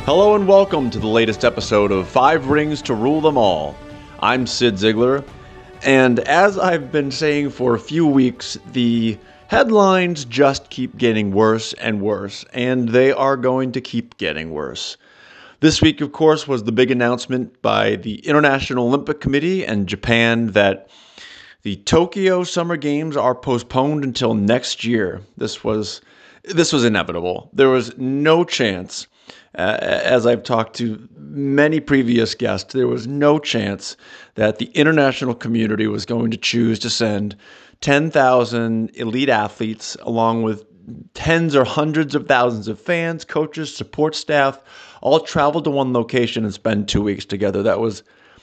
Hello and welcome to the latest episode of Five Rings to Rule Them All. I'm Sid Ziegler, and as I've been saying for a few weeks, the headlines just keep getting worse and worse, and they are going to keep getting worse. This week, of course, was the big announcement by the International Olympic Committee and Japan that the Tokyo Summer Games are postponed until next year. This was inevitable. There was no chance. As I've talked to many previous guests, there was no chance that the international community was going to choose to send 10,000 elite athletes along with tens or hundreds of thousands of fans, coaches, support staff, all travel to one location and spend 2 weeks together. That was,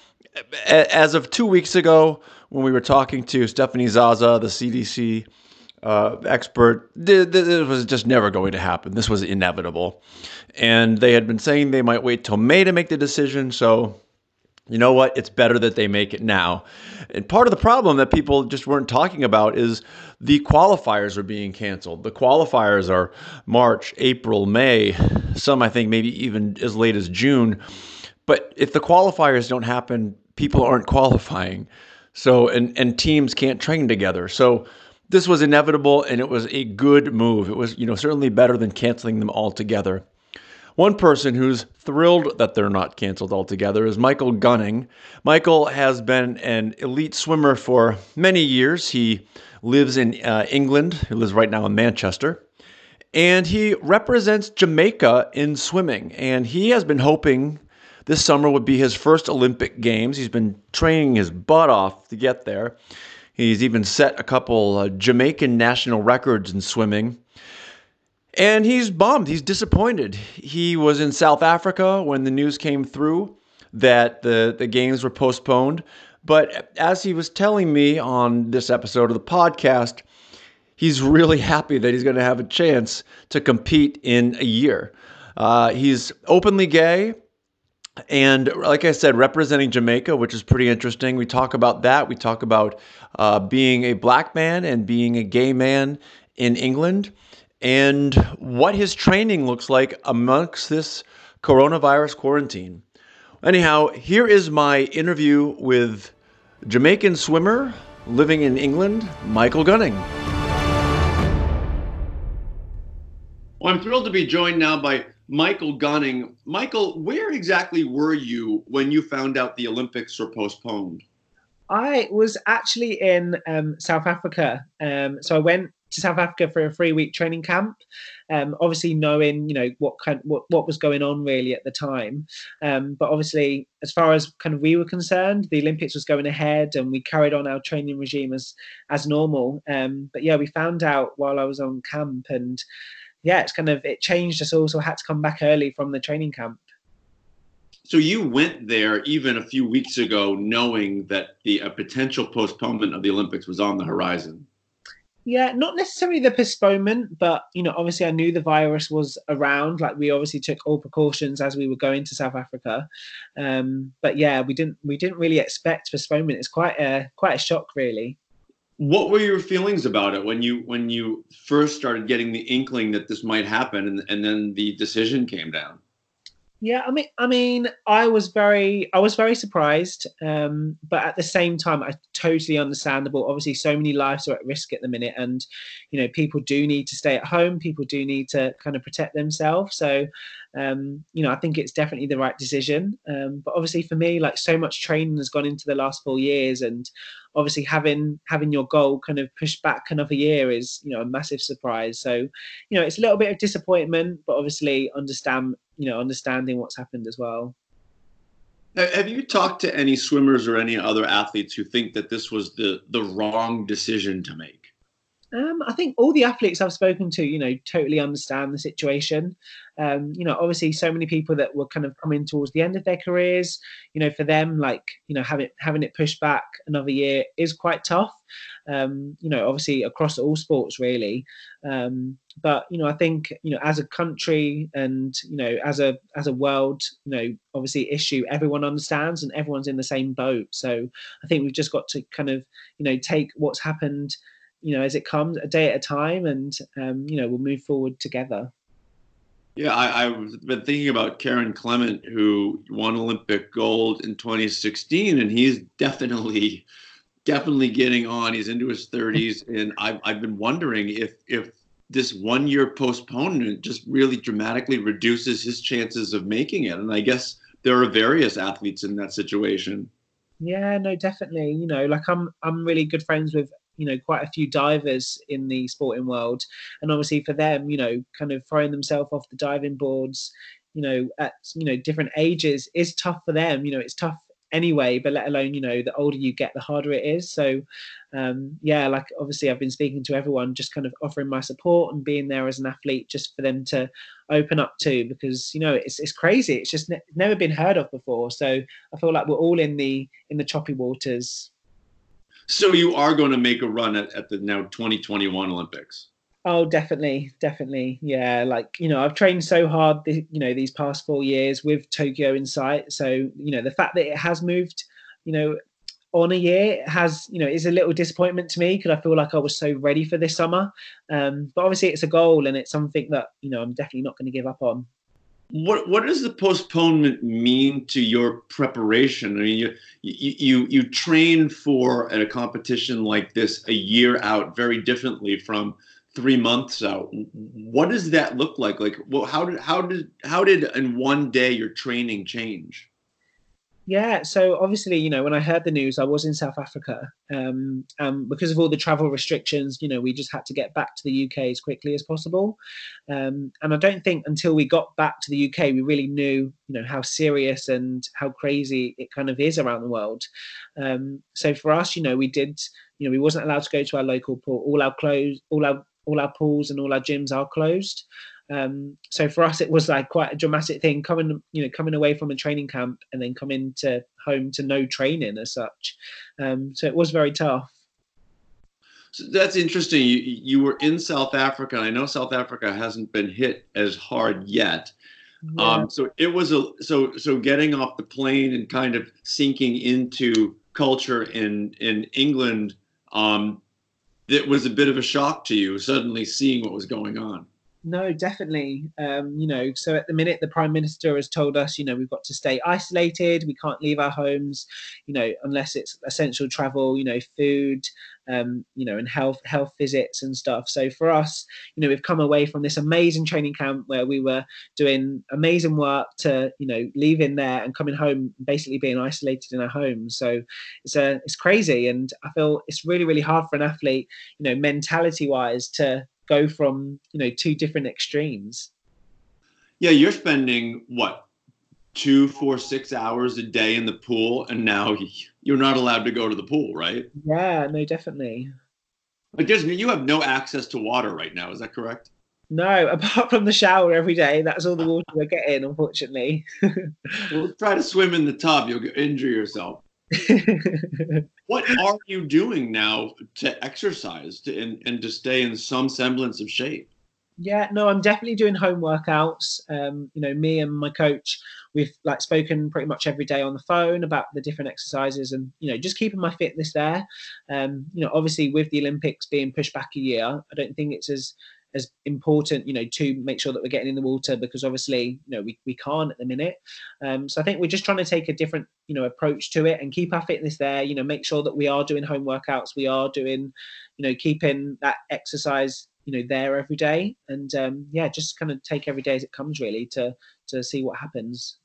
as of 2 weeks ago, when we were talking to Stephanie Zaza, the CDC expert, this was just never going to happen. This was inevitable. And they had been saying they might wait till May to make the decision. So, you know what? It's better that they make it now. And part of the problem that people just weren't talking about is the qualifiers are being canceled. The qualifiers are March, April, May, some I think maybe even as late as June. But if the qualifiers don't happen, people aren't qualifying. So, and teams can't train together. So this was inevitable, and it was a good move. It was, certainly better than canceling them altogether. One person who's thrilled that they're not canceled altogether is Michael Gunning. Michael has been an elite swimmer for many years. He lives in England. He lives right now in Manchester. And he represents Jamaica in swimming. And he has been hoping this summer would be his first Olympic Games. He's been training his butt off to get there. He's even set a couple Jamaican national records in swimming. And he's bummed. He's disappointed. He was in South Africa when the news came through that the games were postponed. But as he was telling me on this episode of the podcast, he's really happy that he's going to have a chance to compete in a year. He's openly gay. And like I said, representing Jamaica, which is pretty interesting. We talk about that. We talk about being a black man and being a gay man in England and what his training looks like amongst this coronavirus quarantine. Anyhow, here is my interview with Jamaican swimmer living in England, Michael Gunning. Well, I'm thrilled to be joined now by Michael Gunning. Michael, where exactly were you when you found out the Olympics were postponed? I was actually in South Africa. So I went to South Africa for a 3-week training camp. Obviously knowing, what was going on really at the time. But obviously, as far as kind of we were concerned, the Olympics was going ahead, and we carried on our training regime as normal. But yeah, we found out while I was on camp, and yeah, it changed us all. So I had to come back early from the training camp. So you went there even a few weeks ago knowing that a potential postponement of the Olympics was on the horizon. Yeah, not necessarily the postponement, but, obviously I knew the virus was around. Like, we obviously took all precautions as we were going to South Africa. But yeah, we didn't really expect postponement. It's quite a shock, really. What were your feelings about it when you first started getting the inkling that this might happen and then the decision came down? Yeah, I mean, I was very surprised, but at the same time, I totally understandable. Obviously, so many lives are at risk at the minute, and people do need to stay at home. People do need to kind of protect themselves. So, I think it's definitely the right decision. But obviously, for me, like, so much training has gone into the last 4 years, and obviously having your goal kind of pushed back another year is a massive surprise. So, it's a little bit of disappointment, but obviously understanding what's happened as well. Have you talked to any swimmers or any other athletes who think that this was the wrong decision to make? I think all the athletes I've spoken to, totally understand the situation. Obviously so many people that were kind of coming towards the end of their careers, for them, like, having it pushed back another year is quite tough. Obviously across all sports really. But, I think, as a country and, as a world, obviously issue, everyone understands and everyone's in the same boat. So I think we've just got to kind of, take what's happened, as it comes, a day at a time, and we'll move forward together. Yeah, I've been thinking about Karen Clement, who won Olympic gold in 2016, and he's definitely getting on. He's into his 30s, and I've been wondering if this 1 year postponement just really dramatically reduces his chances of making it. And I guess there are various athletes in that situation. Yeah, no, definitely. Like I'm really good friends with, quite a few divers in the sporting world. And obviously for them, kind of throwing themselves off the diving boards, at, different ages is tough for them. It's tough anyway, but let alone, the older you get, the harder it is. So yeah, like obviously I've been speaking to everyone, just kind of offering my support and being there as an athlete just for them to open up to, because it's crazy. It's just never been heard of before. So I feel like we're all in the choppy waters. So you are going to make a run at the now 2021 Olympics. Oh, definitely, definitely. Yeah, like, I've trained so hard, these past 4 years with Tokyo in sight. So, the fact that it has moved, you know, on a year has, is a little disappointment to me because I feel like I was so ready for this summer. But obviously it's a goal and it's something that, I'm definitely not going to give up on. What does the postponement mean to your preparation? I mean, you train for a competition like this a year out very differently from 3 months out. What does that look like? Like, well, how did in one day your training change? Yeah, so obviously, when I heard the news, I was in South Africa. Because of all the travel restrictions, we just had to get back to the UK as quickly as possible. And I don't think until we got back to the UK, we really knew, how serious and how crazy it kind of is around the world. So for us, we did, we wasn't allowed to go to our local pool. All our pools and all our gyms are closed. So for us, it was like quite a dramatic thing coming away from a training camp and then coming to home to no training as such. So it was very tough. So that's interesting. You were in South Africa, and I know South Africa hasn't been hit as hard yet. Yeah. So it was so getting off the plane and kind of sinking into culture in England. It was a bit of a shock to you suddenly seeing what was going on. No, definitely. So at the minute, the Prime Minister has told us, we've got to stay isolated. We can't leave our homes, unless it's essential travel, food, and health visits and stuff. So for us, we've come away from this amazing training camp where we were doing amazing work to, leaving there and coming home, basically being isolated in our homes. So it's crazy, and I feel it's really, really hard for an athlete, mentality wise, to go from two different extremes. Yeah, you're spending what 2, 4, 6 hours a day in the pool, and now you're not allowed to go to the pool, right? Yeah, no, definitely. Like, you have no access to water right now. Is that correct? No, apart from the shower every day, that's all the water we're getting, unfortunately. Well, try to swim in the tub. You'll injure yourself. What are you doing now to exercise and to stay in some semblance of shape? Yeah, no, I'm definitely doing home workouts. Me and my coach, we've like spoken pretty much every day on the phone about the different exercises and just keeping my fitness there. Obviously with the Olympics being pushed back a year, I don't think it's as important, to make sure that we're getting in the water because obviously, we can't at the minute. So I think we're just trying to take a different, approach to it and keep our fitness there, make sure that we are doing home workouts, we are doing, keeping that exercise, there every day. And yeah, just kind of take every day as it comes really to see what happens.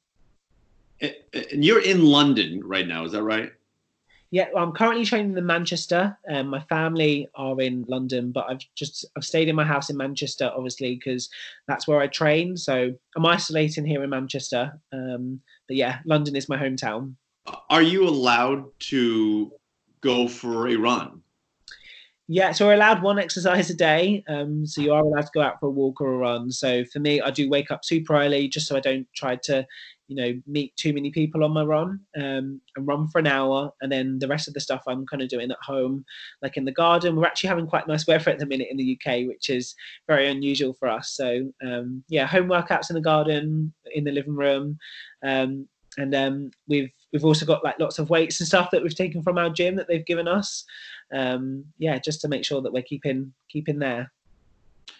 And you're in London right now, is that right? Yeah, well, I'm currently training in Manchester. My family are in London, but I've stayed in my house in Manchester, obviously, because that's where I train. So I'm isolating here in Manchester. But yeah, London is my hometown. Are you allowed to go for a run? Yeah, so we're allowed one exercise a day. So you are allowed to go out for a walk or a run. So for me, I do wake up super early just so I don't try to, meet too many people on my run, and run for an hour. And then the rest of the stuff I'm kind of doing at home, like in the garden. We're actually having quite nice weather at the minute in the UK, which is very unusual for us. So yeah, home workouts in the garden, in the living room. And we've also got like lots of weights and stuff that we've taken from our gym that they've given us. Yeah, just to make sure that we're keeping there.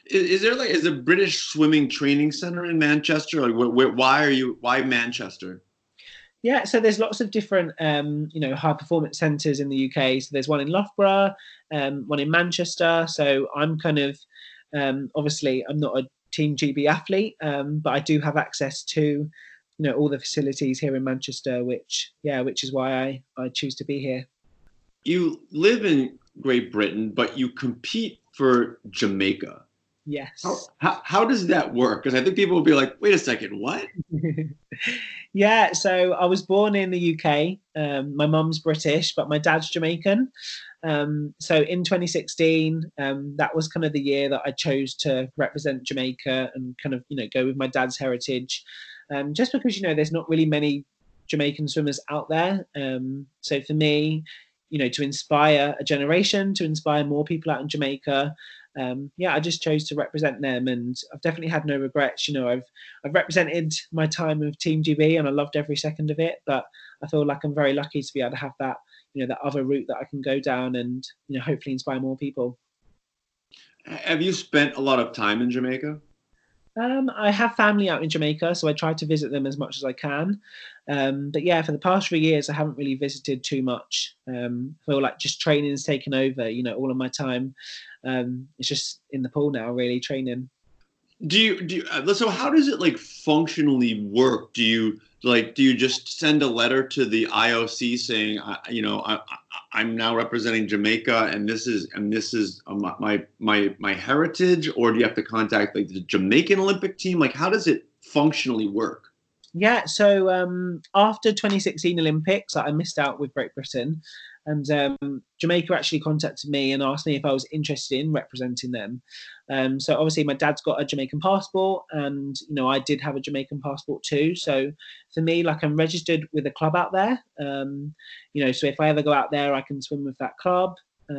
Is a British swimming training center in Manchester? Like, why Manchester? Yeah, so there's lots of different, high performance centres in the UK. So there's one in Loughborough, one in Manchester. So I'm kind of, obviously, I'm not a Team GB athlete, but I do have access to, all the facilities here in Manchester, which is why I choose to be here. You live in Great Britain, but you compete for Jamaica. Yes. How does that work? Because I think people will be like, wait a second, what? Yeah, so I was born in the UK. My mum's British, but my dad's Jamaican. So in 2016, that was kind of the year that I chose to represent Jamaica and kind of, go with my dad's heritage. Just because, there's not really many Jamaican swimmers out there. So for me, to inspire a generation, to inspire more people out in Jamaica, I just chose to represent them, and I've definitely had no regrets. I've represented my time with Team GB, and I loved every second of it. But I feel like I'm very lucky to be able to have that, that other route that I can go down, and hopefully inspire more people. Have you spent a lot of time in Jamaica? I have family out in Jamaica, so I try to visit them as much as I can. But yeah, for the past 3 years, I haven't really visited too much. I feel like just training has taken over, all of my time. It's just in the pool now, really training. So how does it like functionally work? Do you just send a letter to the IOC saying, I'm now representing Jamaica, and this is my heritage, or do you have to contact like the Jamaican Olympic team? Like, how does it functionally work? Yeah, so after 2016 Olympics, I missed out with Great Britain, and Jamaica actually contacted me and asked me if I was interested in representing them. So obviously, my dad's got a Jamaican passport, and I did have a Jamaican passport too. So for me, like I'm registered with a club out there. So if I ever go out there, I can swim with that club.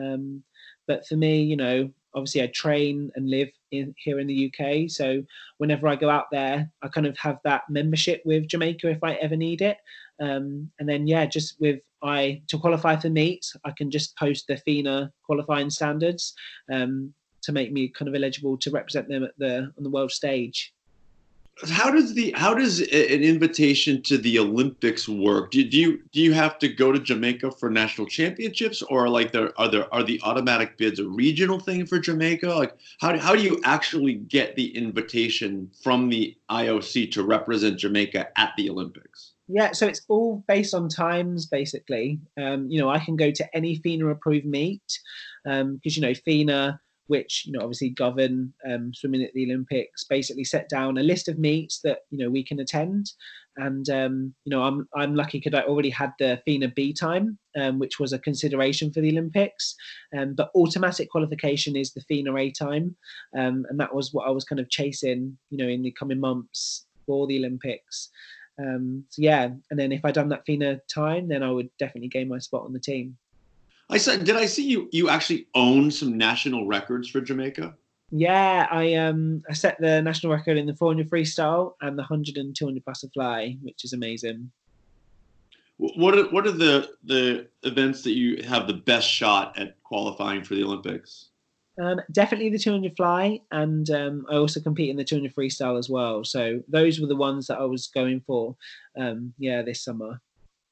But for me, obviously I train and live here in the UK. So whenever I go out there, I kind of have that membership with Jamaica if I ever need it. And then just to qualify for meets, I can just post the FINA qualifying standards to make me kind of eligible to represent them on the world stage. How does an invitation to the Olympics work? Do you have to go to Jamaica for national championships, or like are the automatic bids a regional thing for Jamaica? Like how do you actually get the invitation from the IOC to represent Jamaica at the Olympics? Yeah, so it's all based on times, basically. I can go to any FINA approved meet because FINA, which obviously govern swimming at the Olympics, basically set down a list of meets that we can attend. And I'm lucky because I already had the FINA B time, which was a consideration for the Olympics. But automatic qualification is the FINA A time, and that was what I was kind of chasing, in the coming months for the Olympics. And then if I'd done that FINA time, then I would definitely gain my spot on the team. Did I see you actually own some national records for Jamaica? Yeah, I set the national record in the 400 freestyle and the 100 and 200 butterfly, which is amazing. What are the events that you have the best shot at qualifying for the Olympics? Definitely the 200 fly, and I also compete in the 200 freestyle as well. So those were the ones that I was going for, this summer.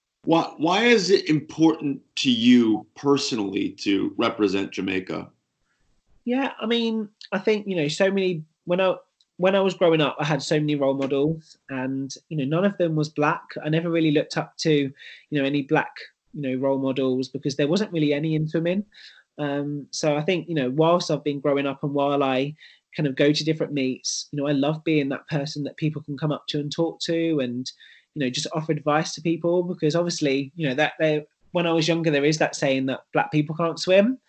Why is it important to you personally to represent Jamaica? Yeah, I mean, I think so many when I was growing up, I had so many role models, and none of them was black. I never really looked up to any black role models because there wasn't really any in swimming. So I think whilst I've been growing up and while I kind of go to different meets, I love being that person that people can come up to and talk to, and just offer advice to people because obviously that they when I was younger, there is that saying that black people can't swim.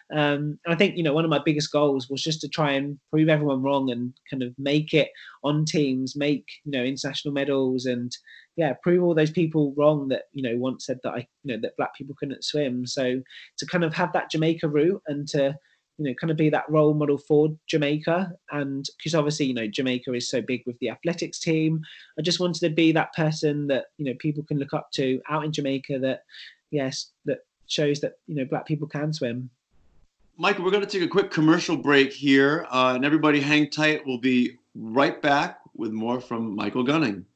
I think, one of my biggest goals was just to try and prove everyone wrong and kind of make it on teams, make, international medals and prove all those people wrong that, once said that that black people couldn't swim. So to kind of have that Jamaica route and to, kind of be that role model for Jamaica. And because obviously, Jamaica is so big with the athletics team. I just wanted to be that person that, people can look up to out in Jamaica that, yes, that shows that black people can swim. Michael, we're going to take a quick commercial break here, and everybody hang tight. We'll be right back with more from Michael Gunning.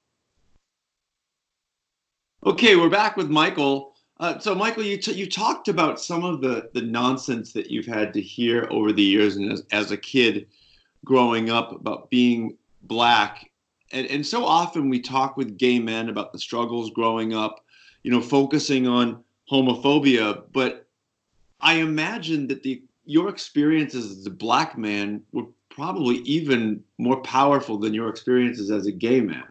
Okay, we're back with Michael. So, Michael, you talked about some of the nonsense that you've had to hear over the years, and as a kid growing up about being black, and so often we talk with gay men about the struggles growing up, focusing on homophobia, but I imagine that your experiences as a black man were probably even more powerful than your experiences as a gay man.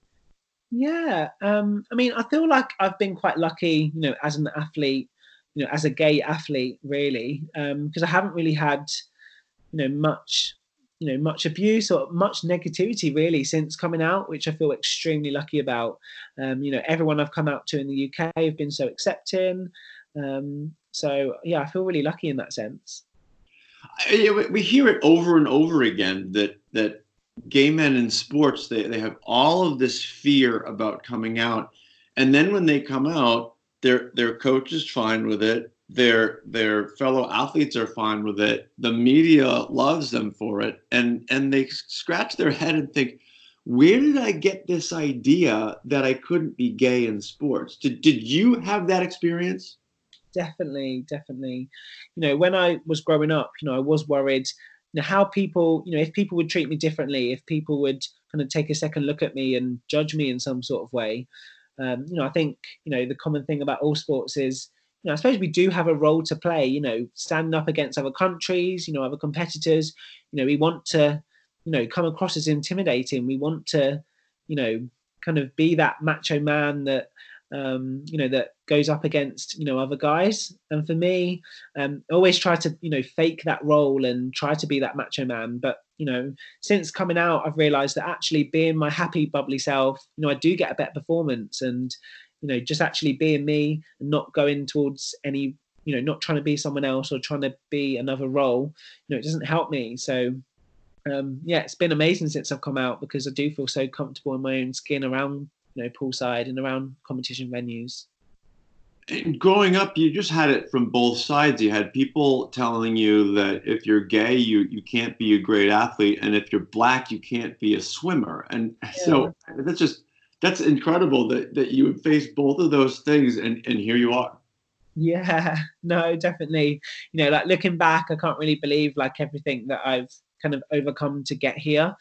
Yeah, I mean, I feel like I've been quite lucky, as an athlete, as a gay athlete, really, because I haven't really had, much, much abuse or much negativity really since coming out, which I feel extremely lucky about. Everyone I've come out to in the UK have been so accepting. So yeah, I feel really lucky in that sense. We hear it over and over again that gay men in sports they have all of this fear about coming out, and then when they come out, their coach is fine with it, their fellow athletes are fine with it, the media loves them for it, and they scratch their head and think, where did I get this idea that I couldn't be gay in sports? Did you have that experience? Definitely. When I was growing up, I was worried, how people, if people would treat me differently, if people would kind of take a second look at me and judge me in some sort of way. I think, the common thing about all sports is, I suppose we do have a role to play, standing up against other countries, other competitors. We want to, come across as intimidating. We want to, kind of be that macho man that, that goes up against, other guys. And for me, I always try to, fake that role and try to be that macho man. But, since coming out, I've realized that actually being my happy, bubbly self, I do get a better performance. And, just actually being me and not going towards any, not trying to be someone else or trying to be another role, it doesn't help me. So, yeah, it's been amazing since I've come out because I do feel so comfortable in my own skin around, poolside and around competition venues. And growing up, you just had it from both sides. You had people telling you that if you're gay, you can't be a great athlete, and if you're black, you can't be a swimmer. And Yeah. so that's incredible that you would face both of those things, and here you are. Yeah, no, definitely. Like looking back, I can't really believe like everything that I've kind of overcome to get here.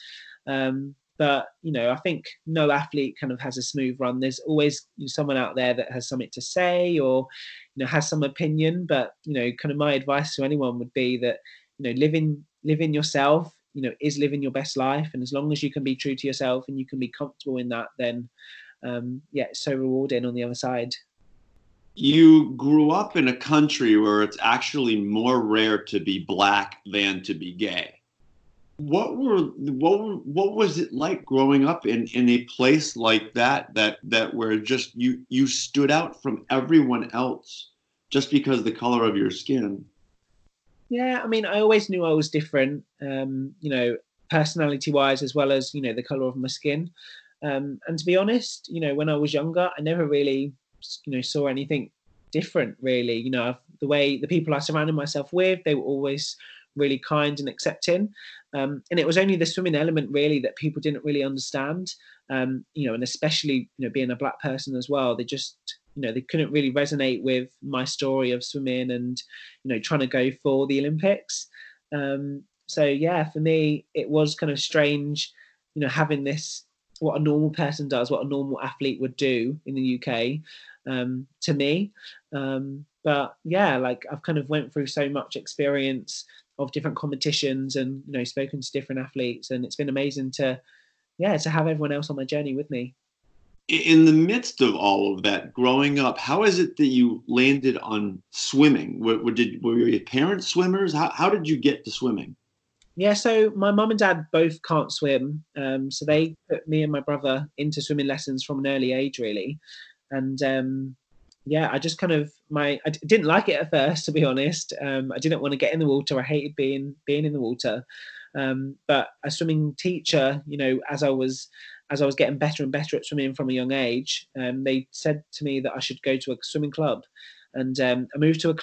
But I think no athlete kind of has a smooth run. There's always someone out there that has something to say or has some opinion. But kind of my advice to anyone would be that living yourself, is living your best life. And as long as you can be true to yourself and you can be comfortable in that, then yeah, it's so rewarding on the other side. You grew up in a country where it's actually more rare to be black than to be gay. What was it like growing up in a place like that where just you stood out from everyone else just because of the color of your skin? Yeah, I mean, I always knew I was different, personality wise, as well as, the color of my skin. And to be honest, when I was younger, I never really, saw anything different, really. The way the people I surrounded myself with, they were always really kind and accepting. And it was only the swimming element, really, that people didn't really understand. And especially, being a black person as well, they just, they couldn't really resonate with my story of swimming and, trying to go for the Olympics. So yeah, for me, it was kind of strange, having this, what a normal person does, what a normal athlete would do in the UK, to me. But yeah, like I've kind of went through so much experience of different competitions and spoken to different athletes, and it's been amazing to yeah to have everyone else on my journey with me. In the midst of all of that, growing up, how is it that you landed on swimming? Were your parents swimmers? How did you get to swimming? Yeah, so my mum and dad both can't swim, so they put me and my brother into swimming lessons from an early age, really. And yeah, I just kind of I didn't like it at first, to be honest. I didn't want to get in the water. I hated being in the water. But a swimming teacher, as I was getting better and better at swimming from a young age, they said to me that I should go to a swimming club, and I moved to a club,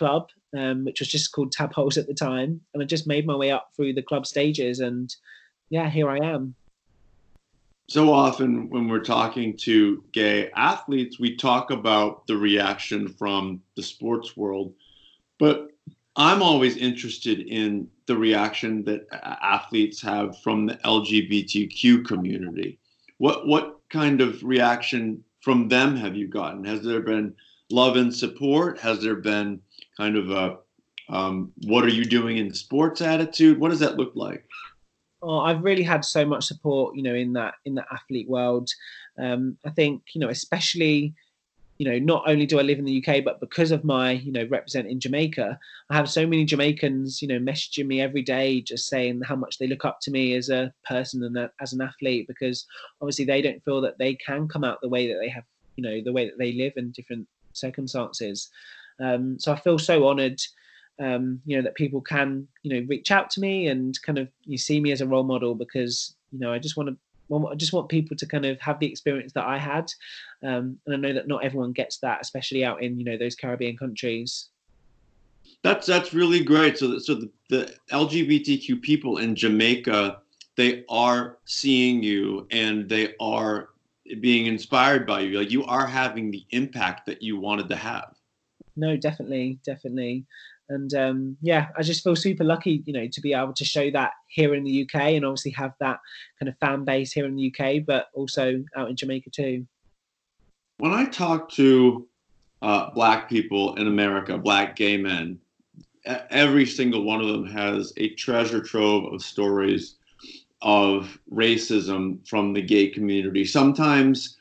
which was just called Tadpoles at the time. And I just made my way up through the club stages, and yeah, here I am. So often when we're talking to gay athletes, we talk about the reaction from the sports world, but I'm always interested in the reaction that athletes have from the LGBTQ community. What kind of reaction from them have you gotten? Has there been love and support? Has there been kind of a what are you doing in sports attitude? What does that look like? Oh, I've really had so much support, in that athlete world. I think, especially, not only do I live in the UK, but because of my, representing Jamaica, I have so many Jamaicans, messaging me every day, just saying how much they look up to me as a person and as an athlete, because obviously they don't feel that they can come out the way that they have, the way that they live in different circumstances. So I feel so honoured, that people can, reach out to me and kind of see me as a role model, because, I just want people to kind of have the experience that I had. And I know that not everyone gets that, especially out in, those Caribbean countries. That's really great. So the LGBTQ people in Jamaica, they are seeing you and they are being inspired by you. Like, you are having the impact that you wanted to have. No, definitely. And I just feel super lucky, to be able to show that here in the UK, and obviously have that kind of fan base here in the UK, but also out in Jamaica too. When I talk to Black people in America, Black gay men, every single one of them has a treasure trove of stories of racism from the gay community. Sometimes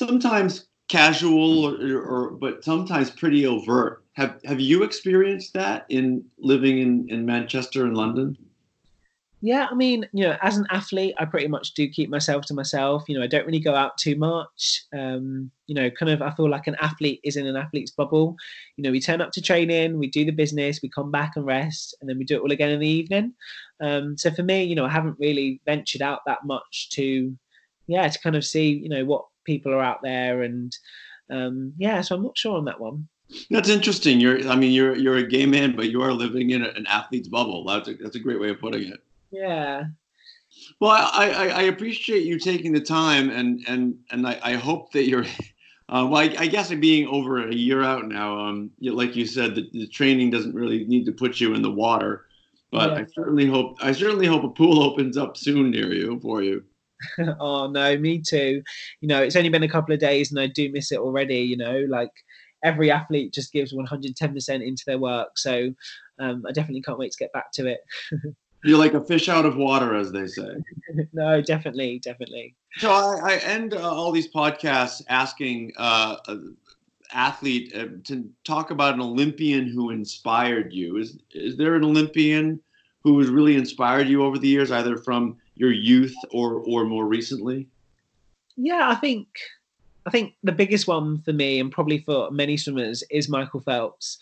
casual, but sometimes pretty overt. Have you experienced that in living in Manchester and London? Yeah, I mean, as an athlete, I pretty much do keep myself to myself. I don't really go out too much. Kind of, I feel like an athlete is in an athlete's bubble. We turn up to training, we do the business, we come back and rest, and then we do it all again in the evening. So for me, I haven't really ventured out that much to kind of see, what people are out there, and so I'm not sure on that one. That's interesting. You're a gay man, but you are living in an athlete's bubble. That's a great way of putting it. Yeah. Well, I appreciate you taking the time, and I hope that you're. I guess being over a year out now, like you said, the training doesn't really need to put you in the water, but yeah. I certainly hope a pool opens up soon near you for you. Oh no, me too. It's only been a couple of days, and I do miss it already. Like, every athlete just gives 110% into their work. So I definitely can't wait to get back to it. You're like a fish out of water, as they say. No, definitely. So I end all these podcasts asking an athlete to talk about an Olympian who inspired you. Is there an Olympian who has really inspired you over the years, either from your youth or more recently? Yeah, I think the biggest one for me, and probably for many swimmers, is Michael Phelps.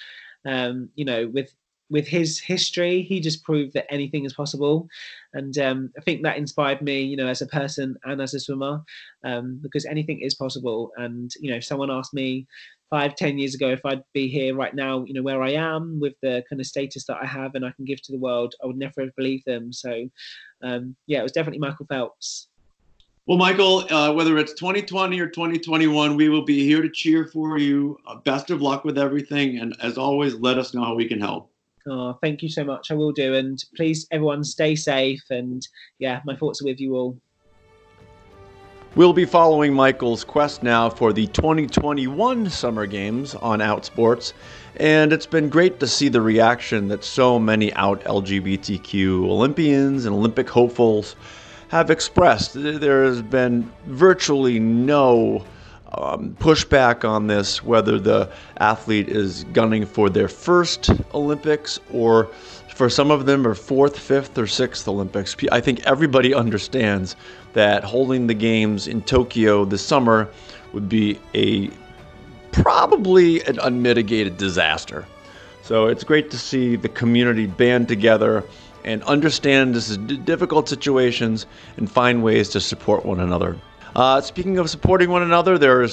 With his history, he just proved that anything is possible. And I think that inspired me, as a person and as a swimmer, because anything is possible. And, if someone asked me 5-10 years ago if I'd be here right now, where I am with the kind of status that I have and I can give to the world, I would never have believed them. So, it was definitely Michael Phelps. Well, Michael, whether it's 2020 or 2021, we will be here to cheer for you. Best of luck with everything. And as always, let us know how we can help. Oh, thank you so much. I will do. And please, everyone, stay safe. And my thoughts are with you all. We'll be following Michael's quest now for the 2021 Summer Games on Outsports. And it's been great to see the reaction that so many out LGBTQ Olympians and Olympic hopefuls have expressed. There has been virtually no pushback on this, whether the athlete is gunning for their first Olympics or for some of them are fourth, fifth, or sixth Olympics. I think everybody understands that holding the games in Tokyo this summer would be probably an unmitigated disaster. So it's great to see the community band together and understand this is difficult situations and find ways to support one another. Speaking of supporting one another, there's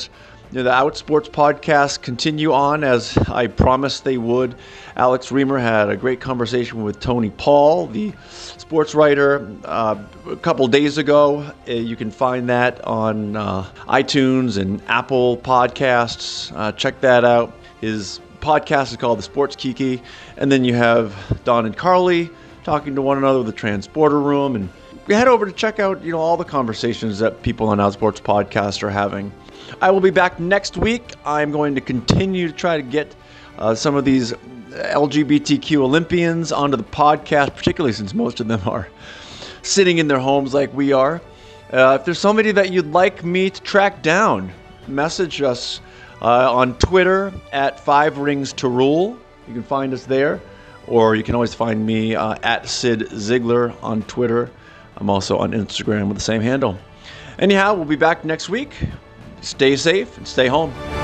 The Outsports podcast continue on as I promised they would. Alex Reamer had a great conversation with Tony Paul, the sports writer, a couple days ago. You can find that on iTunes and Apple Podcasts. Check that out. His podcast is called The Sports Kiki. And then you have Don and Carly talking to one another with the Transporter Room. And head over to check out all the conversations that people on Outsports podcast are having. I will be back next week. I'm going to continue to try to get some of these LGBTQ Olympians onto the podcast, particularly since most of them are sitting in their homes like we are. If there's somebody that you'd like me to track down, message us on Twitter at 5 Rings to Rule. You can find us there, or you can always find me at Sid Ziegler on Twitter. I'm also on Instagram with the same handle. Anyhow, we'll be back next week. Stay safe and stay home.